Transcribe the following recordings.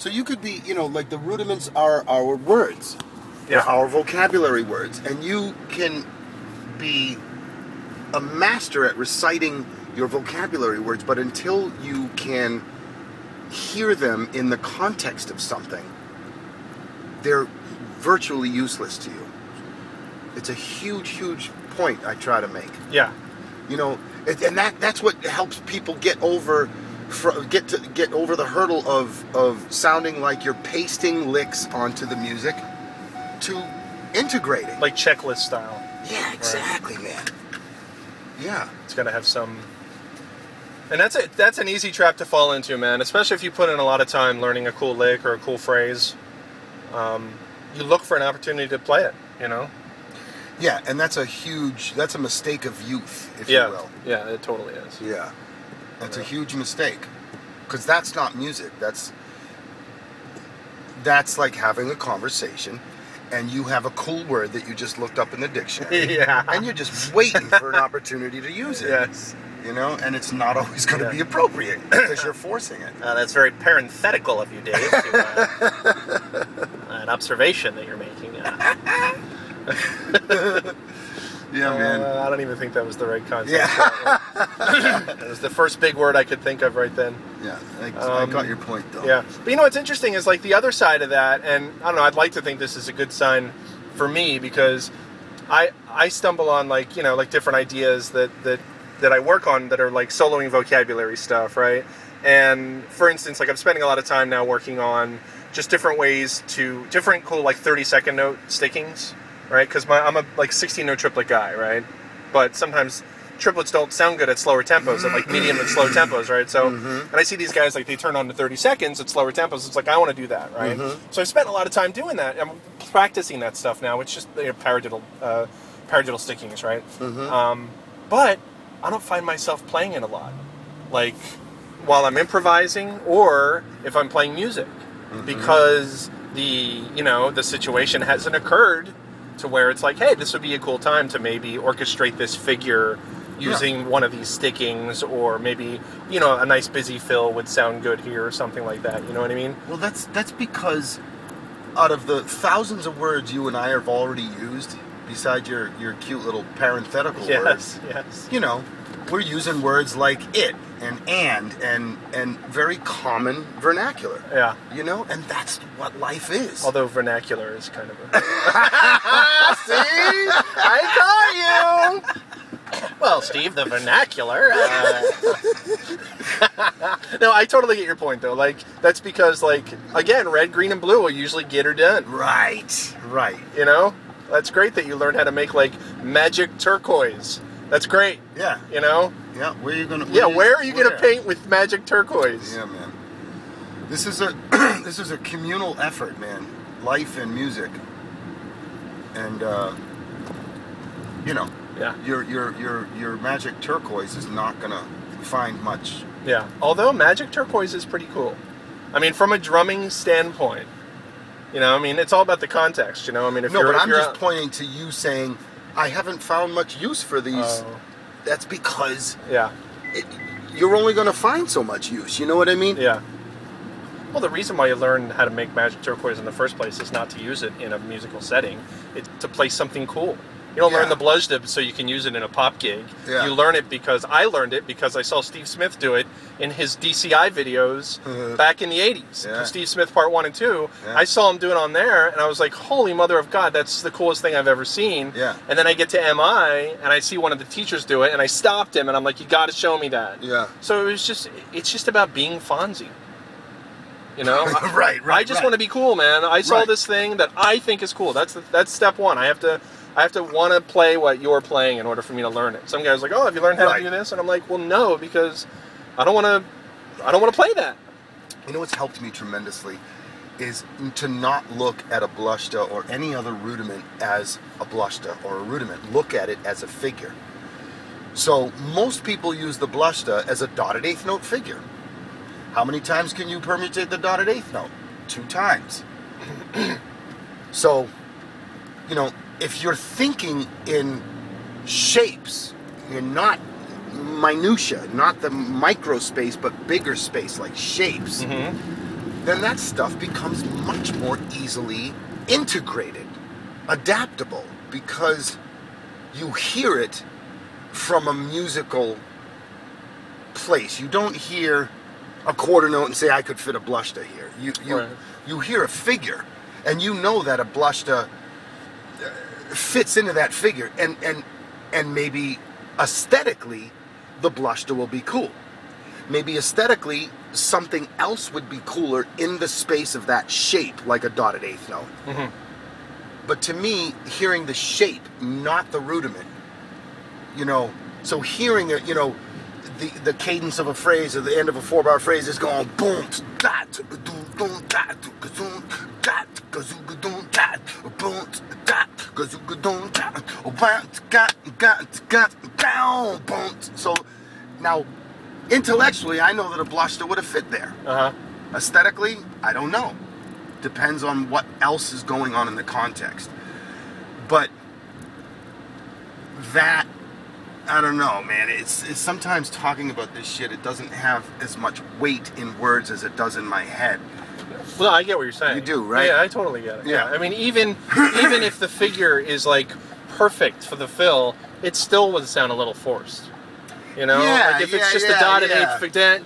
So you could be, like the rudiments are our words. Yeah. Our vocabulary words. And you can be a master at reciting your vocabulary words, but until you can hear them in the context of something, they're virtually useless to you. It's a huge, huge point I try to make. Yeah. And that's what helps people get over the hurdle of sounding like you're pasting licks onto the music to integrating. Like checklist style. Yeah, exactly, right. Man. Yeah. It's got to have some... And that's an easy trap to fall into, man. Especially if you put in a lot of time learning a cool lick or a cool phrase. You look for an opportunity to play it, Yeah, and that's a mistake of youth, if you will. Yeah, it totally is. Yeah. That's a huge mistake. Because that's not music. That's like having a conversation and you have a cool word that you just looked up in the dictionary. Yeah. And you're just waiting for an opportunity to use it. Yes. And it's not always going to be appropriate because you're forcing it. That's very parenthetical of you, Dave, an observation that you're making. Yeah, man. I don't even think that was the right concept. Yeah. That was the first big word I could think of right then. Yeah, I got your point, though. Yeah. But what's interesting is, like, the other side of that, and I don't know, I'd like to think this is a good sign for me because I stumble on, like different ideas that I work on that are, like, soloing vocabulary stuff, right? And, for instance, like, I'm spending a lot of time now working on just different different cool, like, 30-second note stickings, right? Because I'm a, like, 16-note triplet guy, right? But sometimes triplets don't sound good at slower tempos, at, like, medium and slow tempos, right? So, and I see these guys, like, they turn on to 30 seconds at slower tempos. It's like, I want to do that, right? So I spent a lot of time doing that. I'm practicing that stuff now. It's just paradiddle stickings, right? But I don't find myself playing it a lot. Like, while I'm improvising or if I'm playing music. Because the situation hasn't occurred to where it's like, hey, this would be a cool time to maybe orchestrate this figure using one of these stickings, or maybe, a nice busy fill would sound good here or something like that. You know what I mean? Well, that's because out of the thousands of words you and I have already used, besides your cute little parenthetical words, yes. We're using words like it and very common vernacular. Yeah. And that's what life is. Although vernacular is kind of a... See? I caught you! Well, Steve, the vernacular... No, I totally get your point, though. Like, that's because, like, again, red, green, and blue will usually get her done. Right. That's great that you learned how to make, like, magic turquoise. That's great. Yeah. Yeah, where are you gonna? Where are you gonna paint with magic turquoise? Yeah, man. This is a communal effort, man. Life and music, and Yeah. Your magic turquoise is not gonna find much. Yeah. Although magic turquoise is pretty cool. I mean, from a drumming standpoint, it's all about the context. If I'm just pointing to you saying, I haven't found much use for these. That's because you're only going to find so much use. You know what I mean? Yeah. Well, the reason why you learn how to make magic turquoise in the first place is not to use it in a musical setting. It's to play something cool. You don't learn the blues dip so you can use it in a pop gig. Yeah. You learn it because I learned it because I saw Steve Smith do it in his DCI videos back in the 80s. Yeah. Steve Smith Part 1 and 2. Yeah. I saw him do it on there, and I was like, holy mother of God, that's the coolest thing I've ever seen. Yeah. And then I get to MI, and I see one of the teachers do it, and I stopped him, and I'm like, you got to show me that. Yeah. So it's just about being Fonzie. Right. I just want to be cool, man. I saw this thing that I think is cool. That's step one. I have to want to play what you're playing in order for me to learn it. Some guy's like, "Oh, have you learned how to do this?" And I'm like, "Well, no, because I don't want to play that." What's helped me tremendously is to not look at a blushta or any other rudiment as a blushta or a rudiment. Look at it as a figure. So most people use the blushta as a dotted eighth note figure. How many times can you permutate the dotted eighth note? 2 times. So, if you're thinking in shapes, you're not minutia, not the micro space, but bigger space, like shapes. then that stuff becomes much more easily integrated, adaptable, because you hear it from a musical place. You don't hear a quarter note and say, I could fit a blushta here. You hear a figure, and you know that a blushta fits into that figure, and maybe aesthetically the blushta will be cool. Maybe aesthetically something else would be cooler in the space of that shape, like a dotted eighth note. Mm-hmm. But to me, hearing the shape, not the rudiment, so hearing it, the cadence of a phrase or the end of a 4-bar phrase is going boom, that, boom, that, boom, that, boom, that, boom. So now, intellectually, I know that a blushta would have fit there. Aesthetically, I don't know. Depends on what else is going on in the context. But that, I don't know, man. It's sometimes talking about this shit, it doesn't have as much weight in words as it does in my head. Well, I get what you're saying. You do, right? Yeah, I totally get it. Yeah. I mean, even if the figure is like perfect for the fill, it still would sound a little forced. You know, like if it's just a dotted eighth,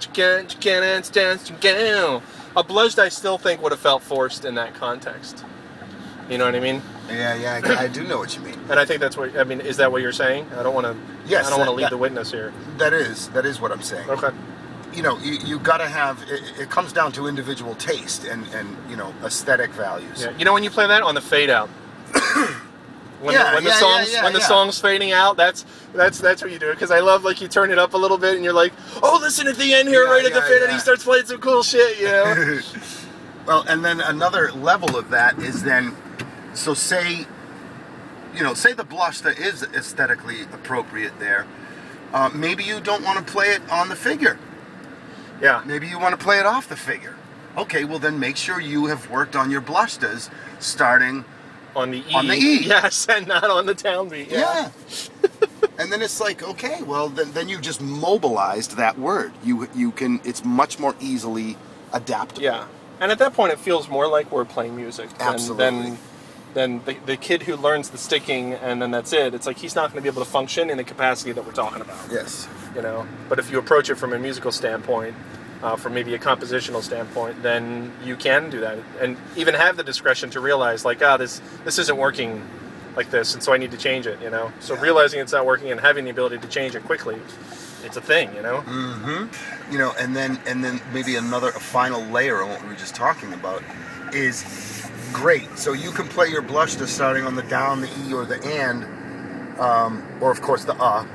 a blush I still think would have felt forced in that context. You know what I mean? Yeah, I do know what you mean. And I think that's what I mean. Is that what you're saying? I don't want to. Yes, I don't want to lead the witness here. That is what I'm saying. Okay. You got to have. It comes down to individual taste and aesthetic values. Yeah. You know when you play that on the fade out. When the song's fading out, that's what you do. Because I love, like, you turn it up a little bit and you're like, oh, listen at the end here, right at the fade, and he starts playing some cool shit, Well, and then another level of that is then, so say the blushta is aesthetically appropriate there. Maybe you don't want to play it on the figure. Yeah. Maybe you want to play it off the figure. Okay, well then make sure you have worked on your blushtas starting on the E. On the E. Yes, and not on the downbeat. Yeah. And then it's like, okay, well then you just mobilized that word. You can. It's much more easily adaptable. Yeah. And at that point, it feels more like we're playing music Absolutely. than the kid who learns the sticking and then that's it. It's like he's not going to be able to function in the capacity that we're talking about. Yes. But if you approach it from a musical standpoint, from maybe a compositional standpoint, then you can do that and even have the discretion to realize, like, this isn't working like this, and so I need to change it. So realizing it's not working and having the ability to change it quickly, it's a thing. Mm-hmm. And then maybe a final layer on what we were just talking about is great. So you can play your blushta starting on the down, the E, or the and, or of course the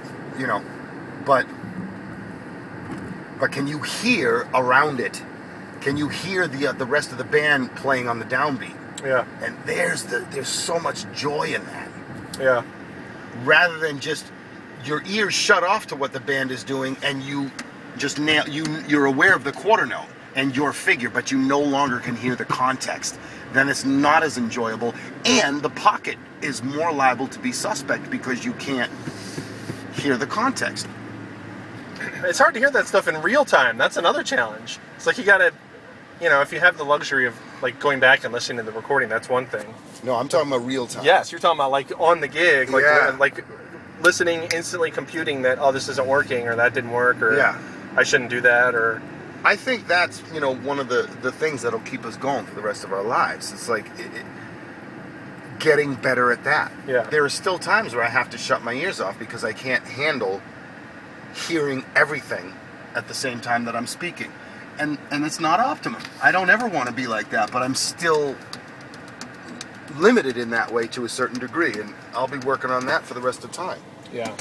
but can you hear around it? Can you hear the rest of the band playing on the downbeat? Yeah. And there's so much joy in that. Yeah. Rather than just your ears shut off to what the band is doing and you just you're aware of the quarter note and your figure, but you no longer can hear the context. Then it's not as enjoyable, and the pocket is more liable to be suspect because you can't hear the context. It's hard to hear that stuff in real time. That's another challenge. It's like you gotta, if you have the luxury of like going back and listening to the recording, that's one thing. No, I'm talking about real time. Yes, you're talking about like on the gig, like Yeah. like listening, instantly computing that, this isn't working, or that didn't work, or I shouldn't do that, or. I think that's one of the things that'll keep us going for the rest of our lives. It's like getting better at that. Yeah. There are still times where I have to shut my ears off because I can't handle hearing everything at the same time that I'm speaking. And it's not optimum. I don't ever want to be like that, but I'm still limited in that way to a certain degree, and I'll be working on that for the rest of time. Yeah.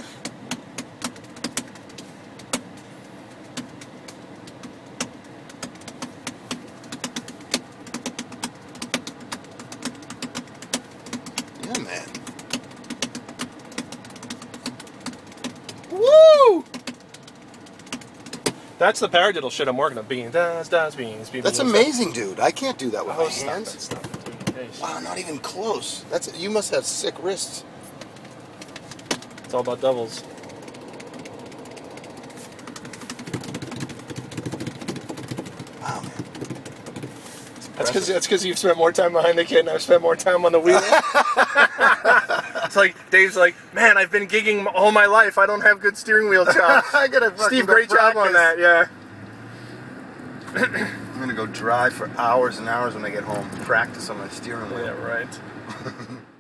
Yeah, man. Woo! That's the paradiddle shit I'm working on. Beans, beans. That's amazing, dude. I can't do that with my Stop hands. it, stop it. Wow, not even close. You must have sick wrists. It's all about doubles. Wow, man. That's because you've spent more time behind the kit and I've spent more time on the wheel. It's like Dave's like, man, I've been gigging all my life. I don't have good steering wheel chops. I gotta Steve, great job on that. Yeah. I'm gonna go drive for hours and hours when I get home. Practice on my steering wheel. Yeah, right.